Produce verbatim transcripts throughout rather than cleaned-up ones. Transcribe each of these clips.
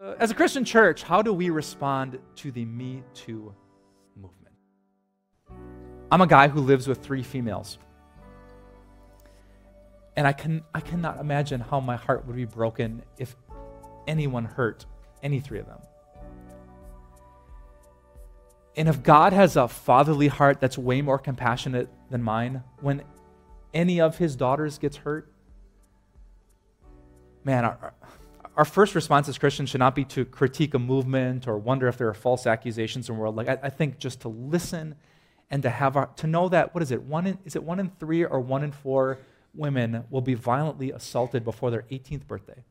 Uh, As a Christian church, how do we respond to the Me Too movement? I'm a guy who lives with three females. And I can I cannot imagine how my heart would be broken if anyone hurt any three of them. And if God has a fatherly heart that's way more compassionate than mine, when any of his daughters gets hurt, man, our, our first response as Christians should not be to critique a movement or wonder if there are false accusations in the world. Like I, I think just to listen and to have our, to know that, what is it, one in, is it one in three or one in four women will be violently assaulted before their eighteenth birthday?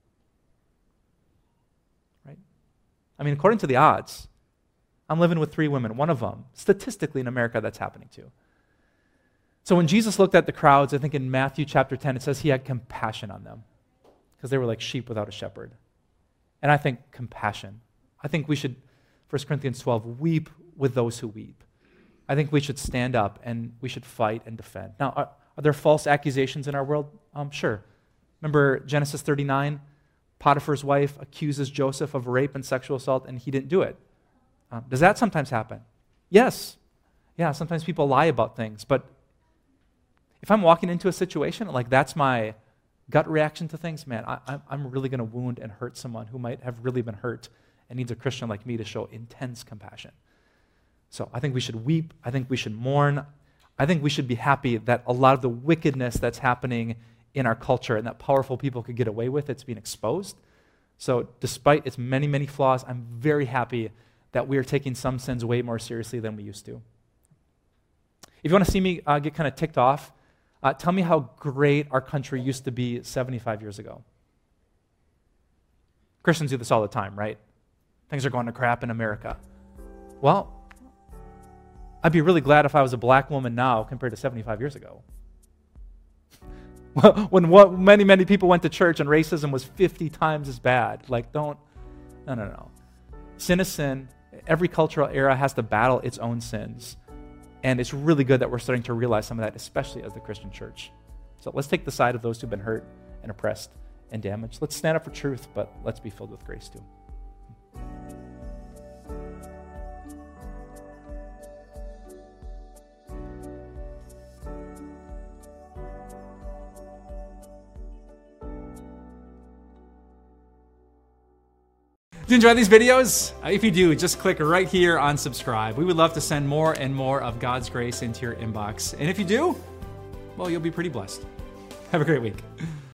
Right? I mean, according to the odds, I'm living with three women, one of them, statistically in America, that's happening to. So when Jesus looked at the crowds, I think in Matthew chapter ten, it says he had compassion on them because they were like sheep without a shepherd. And I think compassion. I think we should, First Corinthians twelve, weep with those who weep. I think we should stand up and we should fight and defend. Now, are, are there false accusations in our world? Um, sure. Remember Genesis thirty-nine? Potiphar's wife accuses Joseph of rape and sexual assault, and he didn't do it. Um, does that sometimes happen? Yes. Yeah, sometimes people lie about things, but if I'm walking into a situation, like that's my gut reaction to things, man, I, I'm really going to wound and hurt someone who might have really been hurt and needs a Christian like me to show intense compassion. So I think we should weep. I think we should mourn. I think we should be happy that a lot of the wickedness that's happening in our culture and that powerful people could get away with, it's being exposed. So despite its many, many flaws, I'm very happy that we are taking some sins way more seriously than we used to. If you want to see me uh, get kind of ticked off, uh, tell me how great our country used to be seventy-five years ago. Christians do this all the time, right? Things are going to crap in America. Well, I'd be really glad if I was a black woman now compared to seventy-five years ago. When what, many, many people went to church and racism was fifty times as bad. Like, don't, no, no, no. Sin is sin. Every cultural era has to battle its own sins. And it's really good that we're starting to realize some of that, especially as the Christian church. So let's take the side of those who've been hurt and oppressed and damaged. Let's stand up for truth, but let's be filled with grace too. Do you enjoy these videos? Uh, if you do, just click right here on subscribe. We would love to send more and more of God's grace into your inbox. And if you do, well, you'll be pretty blessed. Have a great week.